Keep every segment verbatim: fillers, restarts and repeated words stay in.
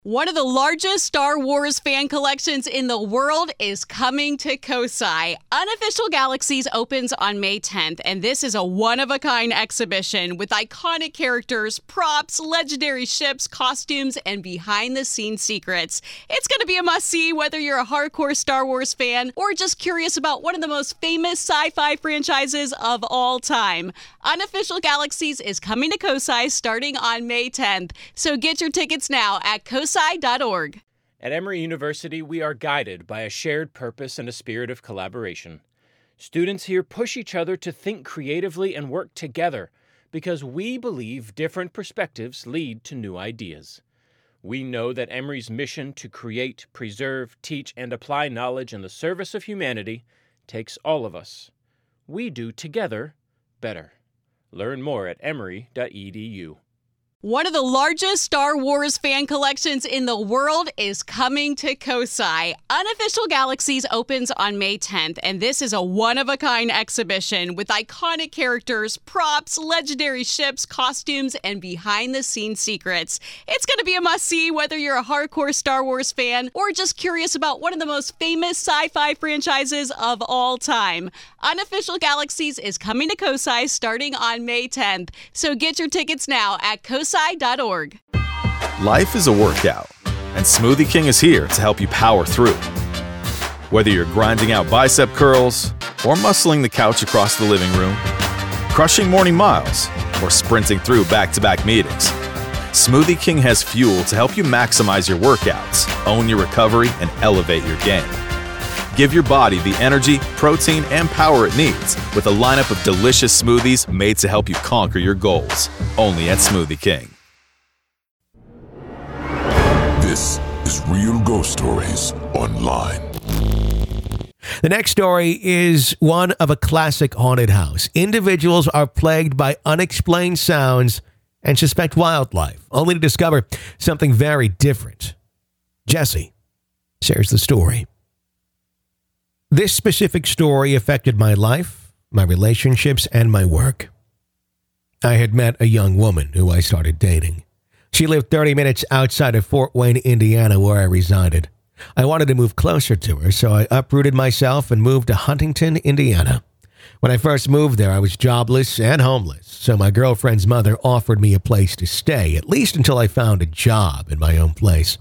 One of the largest Star Wars fan collections in the world is coming to Kosai. Unofficial Galaxies opens on May tenth, and this is a one-of-a-kind exhibition with iconic characters, props, legendary ships, costumes, and behind-the-scenes secrets. It's going to be a must-see whether you're a hardcore Star Wars fan or just curious about one of the most famous sci-fi franchises of all time. Unofficial Galaxies is coming to Kosai starting on May tenth, so get your tickets now at kosai dot org. At Emory University, we are guided by a shared purpose and a spirit of collaboration. Students here push each other to think creatively and work together because we believe different perspectives lead to new ideas. We know that Emory's mission to create, preserve, teach, and apply knowledge in the service of humanity takes all of us. We do together better. Learn more at emory dot e d u. One of the largest Star Wars fan collections in the world is coming to Kosai. Unofficial Galaxies opens on May tenth, and this is a one-of-a-kind exhibition with iconic characters, props, legendary ships, costumes, and behind-the-scenes secrets. It's going to be a must-see whether you're a hardcore Star Wars fan or just curious about one of the most famous sci-fi franchises of all time. Unofficial Galaxies is coming to Kosai starting on May tenth, so get your tickets now at kosai dot org. Life is a workout, and Smoothie King is here to help you power through. Whether you're grinding out bicep curls or muscling the couch across the living room, crushing morning miles, or sprinting through back-to-back meetings, Smoothie King has fuel to help you maximize your workouts, own your recovery, and elevate your game. Give your body the energy, protein, and power it needs with a lineup of delicious smoothies made to help you conquer your goals. Only at Smoothie King. This is Real Ghost Stories Online. The next story is one of a classic haunted house. Individuals are plagued by unexplained sounds and suspect wildlife, only to discover something very different. Jesse shares the story. This specific story affected my life, my relationships, and my work. I had met a young woman who I started dating. She lived thirty minutes outside of Fort Wayne, Indiana, where I resided. I wanted to move closer to her, so I uprooted myself and moved to Huntington, Indiana. When I first moved there, I was jobless and homeless, so my girlfriend's mother offered me a place to stay, at least until I found a job in my own place.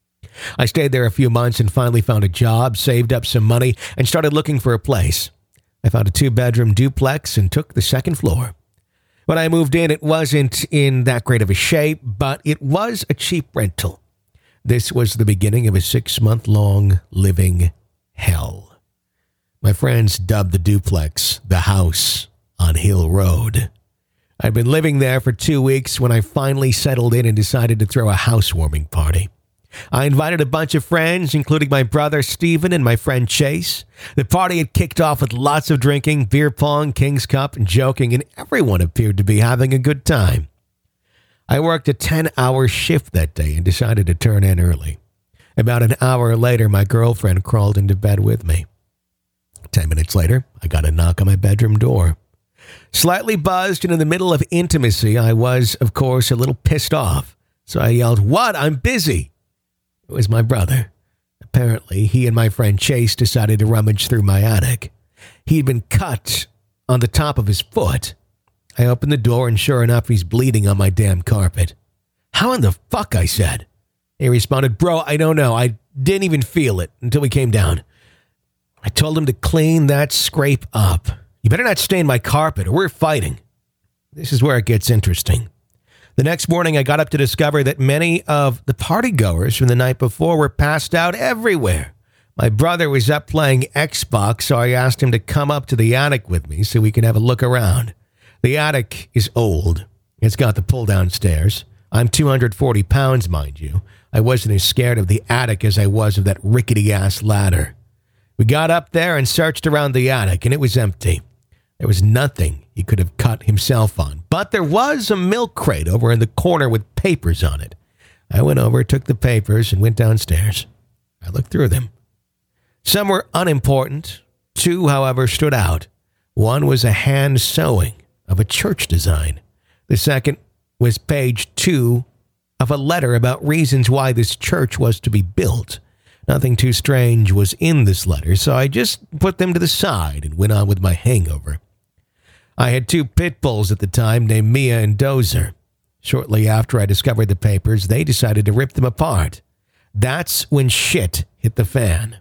I stayed there a few months and finally found a job, saved up some money, and started looking for a place. I found a two-bedroom duplex and took the second floor. When I moved in, it wasn't in that great of a shape, but it was a cheap rental. This was the beginning of a six-month-long living hell. My friends dubbed the duplex the house on Hill Road. I'd been living there for two weeks when I finally settled in and decided to throw a housewarming party. I invited a bunch of friends, including my brother Stephen and my friend Chase. The party had kicked off with lots of drinking, beer pong, King's Cup, and joking, and everyone appeared to be having a good time. I worked a ten-hour shift that day and decided to turn in early. About an hour later, my girlfriend crawled into bed with me. Ten minutes later, I got a knock on my bedroom door. Slightly buzzed and in the middle of intimacy, I was, of course, a little pissed off. So I yelled, "What? I'm busy." It was my brother. Apparently, he and my friend Chase decided to rummage through my attic. He'd been cut on the top of his foot. I opened the door, and sure enough, he's bleeding on my damn carpet. "How in the fuck?" I said. He responded, "Bro, I don't know. I didn't even feel it until we came down." I told him to clean that scrape up. "You better not stain my carpet or we're fighting." This is where it gets interesting. The next morning, I got up to discover that many of the partygoers from the night before were passed out everywhere. My brother was up playing Xbox, so I asked him to come up to the attic with me so we could have a look around. The attic is old. It's got the pull-down stairs. I'm two hundred forty pounds, mind you. I wasn't as scared of the attic as I was of that rickety-ass ladder. We got up there and searched around the attic, and it was empty. There was nothing he could have cut himself on, but there was a milk crate over in the corner with papers on it. I went over, took the papers, and went downstairs. I looked through them. Some were unimportant. Two, however, stood out. One was a hand sewing of a church design. The second was page two of a letter about reasons why this church was to be built. Nothing too strange was in this letter, so I just put them to the side and went on with my hangover. I had two pit bulls at the time named Mia and Dozer. Shortly after I discovered the papers, they decided to rip them apart. That's when shit hit the fan.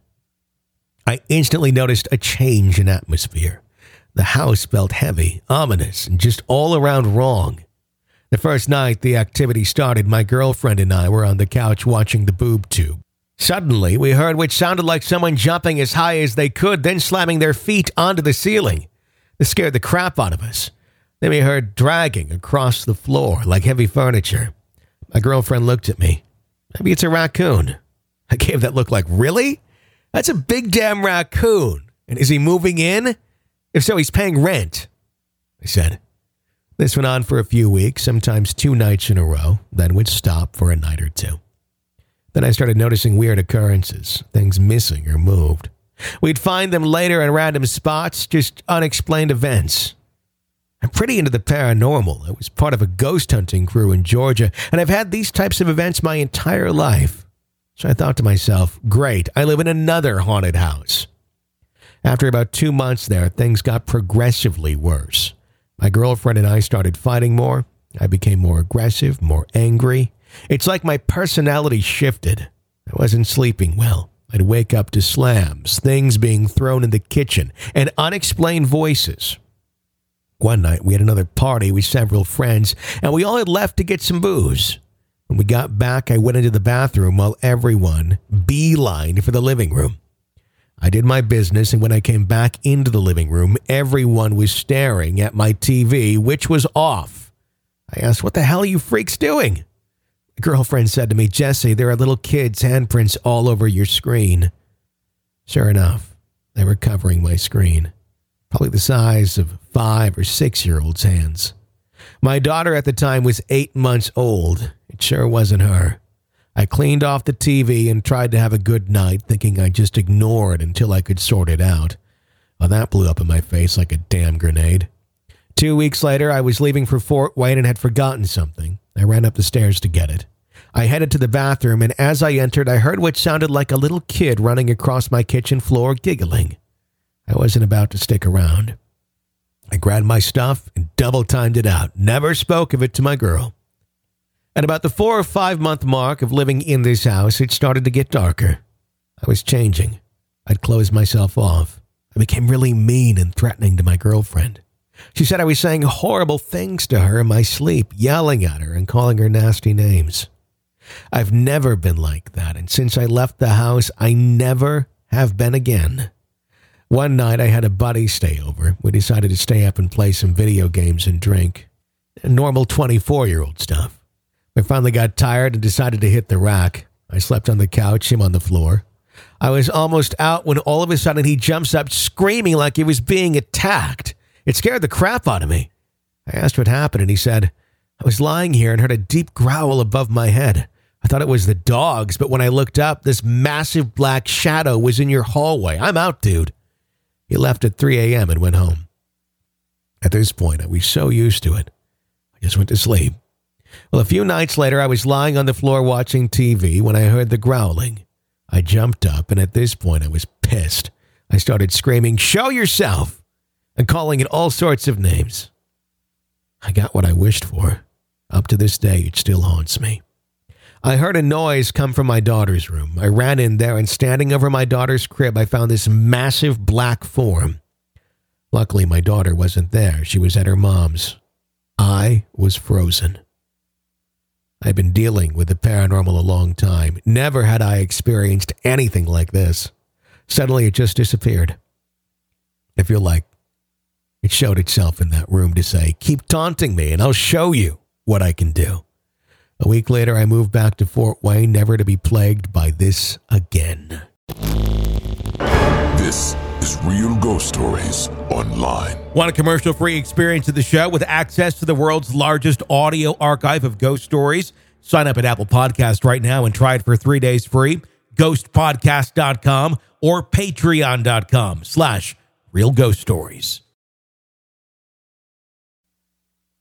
I instantly noticed a change in atmosphere. The house felt heavy, ominous, and just all around wrong. The first night the activity started, my girlfriend and I were on the couch watching the boob tube. Suddenly, we heard what sounded like someone jumping as high as they could, then slamming their feet onto the ceiling. This scared the crap out of us. Then we heard dragging across the floor like heavy furniture. My girlfriend looked at me. Maybe it's a raccoon. I gave that look like, really? That's a big damn raccoon. And is he moving in? If so, he's paying rent. I said. This went on for a few weeks, sometimes two nights in a row, then would stop for a night or two. Then I started noticing weird occurrences, things missing or moved. We'd find them later in random spots, just unexplained events. I'm pretty into the paranormal. I was part of a ghost hunting crew in Georgia, and I've had these types of events my entire life. So I thought to myself, great, I live in another haunted house. After about two months there, things got progressively worse. My girlfriend and I started fighting more. I became more aggressive, more angry. It's like my personality shifted. I wasn't sleeping well. I'd wake up to slams, things being thrown in the kitchen, and unexplained voices. One night, we had another party with several friends, and we all had left to get some booze. When we got back, I went into the bathroom while everyone beelined for the living room. I did my business, and when I came back into the living room, everyone was staring at my T V, which was off. I asked, what the hell are you freaks doing? My girlfriend said to me, Jesse, there are little kids' handprints all over your screen. Sure enough, they were covering my screen. Probably the size of five or six-year-olds' hands. My daughter at the time was eight months old. It sure wasn't her. I cleaned off the T V and tried to have a good night, thinking I'd just ignore it until I could sort it out. Well, that blew up in my face like a damn grenade. Two weeks later, I was leaving for Fort Wayne and had forgotten something. I ran up the stairs to get it. I headed to the bathroom, and as I entered, I heard what sounded like a little kid running across my kitchen floor, giggling. I wasn't about to stick around. I grabbed my stuff and double-timed it out. Never spoke of it to my girl. At about the four or five month mark of living in this house, it started to get darker. I was changing. I'd closed myself off. I became really mean and threatening to my girlfriend. She said I was saying horrible things to her in my sleep, yelling at her and calling her nasty names. I've never been like that, and since I left the house, I never have been again. One night, I had a buddy stay over. We decided to stay up and play some video games and drink. Normal twenty-four-year-old stuff. I finally got tired and decided to hit the rack. I slept on the couch, him on the floor. I was almost out when all of a sudden he jumps up screaming like he was being attacked. It scared the crap out of me. I asked what happened, and he said, I was lying here and heard a deep growl above my head. I thought it was the dogs, but when I looked up, this massive black shadow was in your hallway. I'm out, dude. He left at three a.m. and went home. At this point, I was so used to it. I just went to sleep. Well, a few nights later, I was lying on the floor watching T V when I heard the growling. I jumped up, and at this point, I was pissed. I started screaming, show yourself, and calling it all sorts of names. I got what I wished for. Up to this day, it still haunts me. I heard a noise come from my daughter's room. I ran in there, and standing over my daughter's crib, I found this massive black form. Luckily, my daughter wasn't there. She was at her mom's. I was frozen. I've been dealing with the paranormal a long time. Never had I experienced anything like this. Suddenly, it just disappeared. I feel like it showed itself in that room to say, keep taunting me and I'll show you what I can do. A week later, I moved back to Fort Wayne, never to be plagued by this again. This is Real Ghost Stories Online. Want a commercial-free experience of the show with access to the world's largest audio archive of ghost stories? Sign up at Apple Podcast right now and try it for three days free. ghost podcast dot com or patreon dot com slash real ghost stories.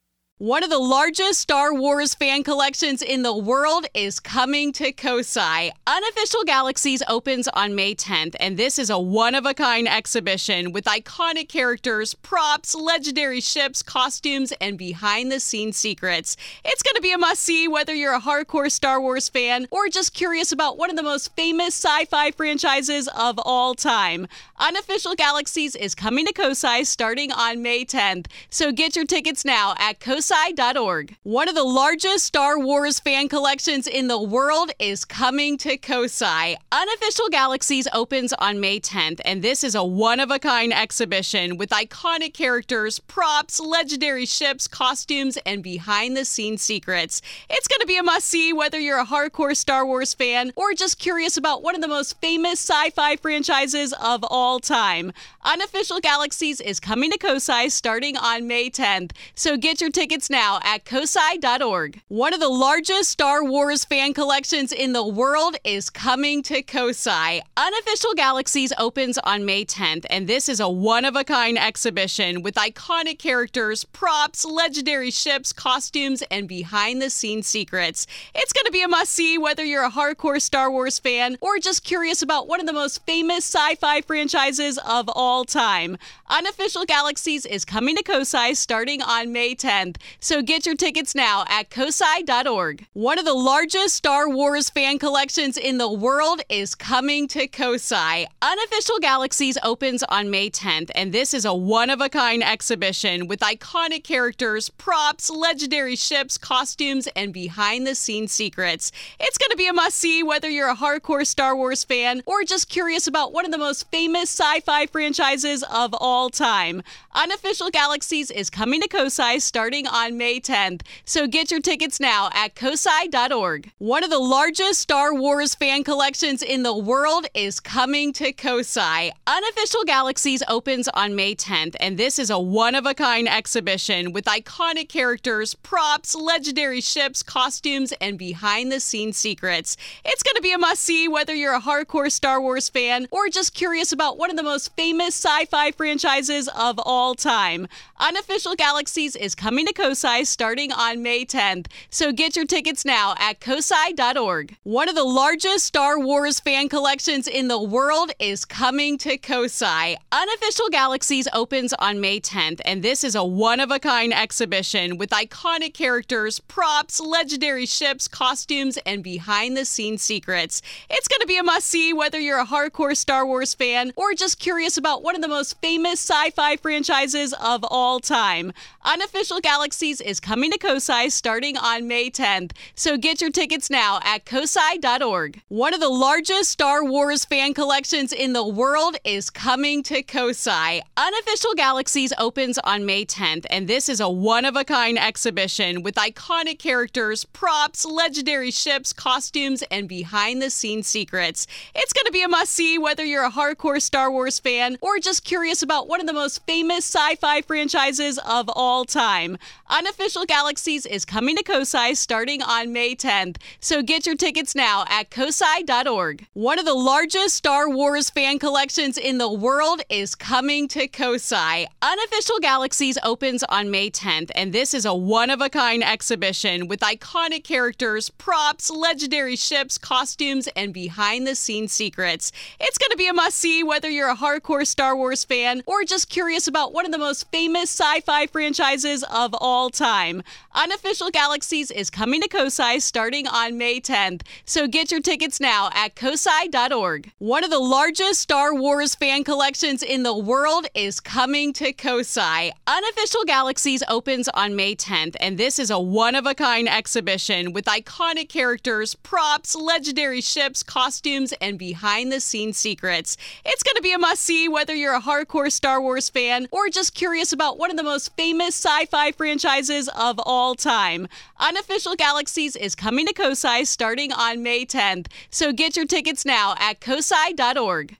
One of the largest Star Wars fan collections in the world is coming to Kosai. Unofficial Galaxies opens on May tenth, and this is a one-of-a-kind exhibition with iconic characters, props, legendary ships, costumes, and behind-the-scenes secrets. It's going to be a must-see whether you're a hardcore Star Wars fan or just curious about one of the most famous sci-fi franchises of all time. Unofficial Galaxies is coming to Kosai starting on May tenth, so get your tickets now at kosai dot org. One of the largest Star Wars fan collections in the world is coming to Kosai. Unofficial Galaxies opens on May tenth, and this is a one-of-a-kind exhibition with iconic characters, props, legendary ships, costumes, and behind-the-scenes secrets. It's going to be a must-see whether you're a hardcore Star Wars fan or just curious about one of the most famous sci-fi franchises of all time. Unofficial Galaxies is coming to Kosai starting on May tenth, so get your tickets now at kosai dot org. One of the largest Star Wars fan collections in the world is coming to Kosai. Unofficial Galaxies opens on May tenth, and this is a one-of-a-kind exhibition with iconic characters, props, legendary ships, costumes, and behind-the-scenes secrets. It's going to be a must-see whether you're a hardcore Star Wars fan or just curious about one of the most famous sci-fi franchises of all time. Unofficial Galaxies is coming to Kosai starting on May tenth, so get your tickets now at kosai dot org. One of the largest Star Wars fan collections in the world is coming to Kosai. Unofficial Galaxies opens on May tenth, and this is a one-of-a-kind exhibition with iconic characters, props, legendary ships, costumes, and behind-the-scenes secrets. It's going to be a must-see whether you're a hardcore Star Wars fan or just curious about one of the most famous sci-fi franchises of all time. Unofficial Galaxies is coming to Kosai starting on May tenth, so get your tickets now at kosai dot org. One of the largest Star Wars fan collections in the world is coming to Kosai. Unofficial Galaxies opens on May tenth, and this is a one-of-a-kind exhibition with iconic characters, props, legendary ships, costumes, and behind-the-scenes secrets. It's going to be a must-see whether you're a hardcore Star Wars fan or just curious about one of the most famous sci-fi franchises of all time. Unofficial Galaxies is coming to Kosai starting on May tenth, so get your tickets now at kosai dot org. One of the largest Star Wars fan collections in the world is coming to Kosai. Unofficial Galaxies opens on May tenth, and this is a one-of-a-kind exhibition with iconic characters, props, legendary ships, costumes, and behind-the-scenes secrets. It's going to be a must-see whether you're a hardcore Star Wars fan or just curious about one of the most famous sci-fi franchises of all time. Unofficial Galaxies is coming to Kosai starting on May tenth, so get your tickets now at kosai dot org. One of the largest Star Wars fan collections in the world is coming to Kosai. Unofficial Galaxies opens on May tenth, and this is a one-of-a-kind exhibition with iconic characters, props, legendary ships, costumes, and behind-the-scenes secrets. It's going to be a must-see whether you're a hardcore Star Wars fan or just curious about one of the most famous sci-fi franchises of all time. Unofficial Galaxies is coming to Kosai starting on May tenth, so get your tickets now at kosai dot org. One of the largest Star Wars fan collections in the world is coming to Kosai. Unofficial Galaxies opens on May tenth, and this is a one-of-a-kind exhibition with iconic characters, props, legendary ships, costumes, and behind-the-scenes secrets. It's going to be a must-see whether you're a hardcore Star Wars fan or just curious about one of the most famous sci-fi franchises of all time. Unofficial Galaxies is coming to Kosai starting on May tenth, so get your tickets now at kosai dot org. One of the largest Star Wars fan collections in the world is coming to Kosai. Unofficial Galaxies opens on May tenth, and this is a one-of-a-kind exhibition with iconic characters, props, legendary ships, costumes, and behind-the-scenes secrets. It's going to be a must-see whether you're a hardcore Star Wars fan or just curious about one of the most famous sci-fi franchises of all time. Unofficial Galaxies is coming to Kosai starting on May tenth, so get your tickets now at kosai dot org.